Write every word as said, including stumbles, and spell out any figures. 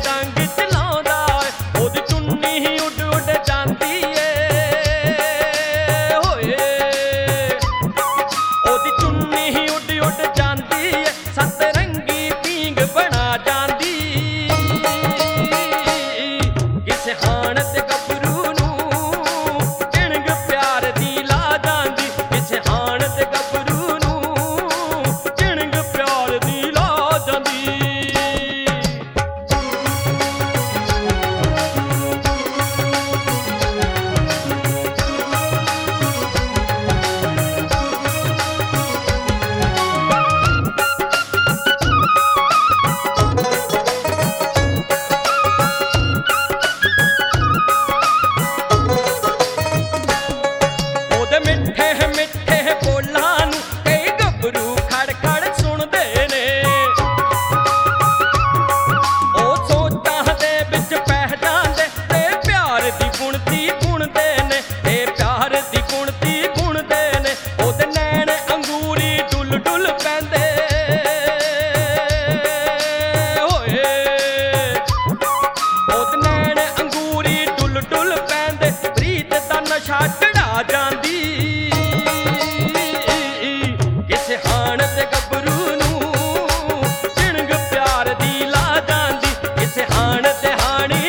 ਡੰਗ ਚਲਾਉਂਦਾ ਏ, ਉਹਦੀ ਚੁੰਨੀ ਹੀ ਉੱਡ ਉੱਡ ਜਾਂਦੀ ਏ ਹੋਏ, ਉਹਦੀ ਚੁੰਨੀ ਹੀ ਉੱਡ ਉੱਡ ਜਾਂਦੀ ਏ, ਸੱਤ ਰੰਗੀ ਪੀਂਗ ਬਣਾ ਜਾਂਦੀ। ਕਿਸੇ ਹਾਣ ਤੇ ਗੱਭਰੂ ਨੂੰ ਝਿਣਗ ਪਿਆਰ ਦੀ ਲਾ ਜਾਂਦੀ, ਕਿਸੇ ਹਾਣ ਤੇ ਗੱਭਰੂ ਨੂੰ ਝਿਣਗ ਪਿਆਰ ਦੀ ਲਾ ਜਾਂਦੀ। ਉਹਦੇ ਮਿੱਠੇ ਮਿੱਠੇ ਬੋਲਾਂ ਨੂੰ ਕਈ ਗੱਭਰੂ ਖੜ ਖੜ ਸੁਣਦੇ ਨੇ, ਉਹ ਸੋਚਾਂ ਦੇ ਵਿੱਚ ਪੈ ਜਾਂਦੇ ਤੇ ਪਿਆਰ ਦੀ ਗੁਣਤੀ ਗੁਣਦੇ ਨੇ, ਇਹ ਪਿਆਰ ਦੀ ਗੁਣਤੀ ਗੁਣਦੇ ਨੇ। ਉਹਦੇ ਨੈਣ ਅੰਗੂਰੀ ਡੁੱਲ ਡੁੱਲ ਪੈਂਦੇ ਹੋਏ, ਉਹਦੇ ਨੈਣ ਅੰਗੂਰੀ ਡੁੱਲ ਡੁੱਲ ਪੈਂਦੇ, ਪ੍ਰੀਤ ਦਾ ਨਸ਼ਾ ਚੜਾ ਜਾਂਦੀ। ਕਿਸੇ ਹਾਣ ਤੇ ਗੱਭਰੂ ਨੂੰ ਝਿਣਗ ਪਿਆਰ ਦੀ ਲਾ ਜਾਂਦੀ, ਕਿਸੇ ਹਾਣ ਤੇ ਹਾਣੀ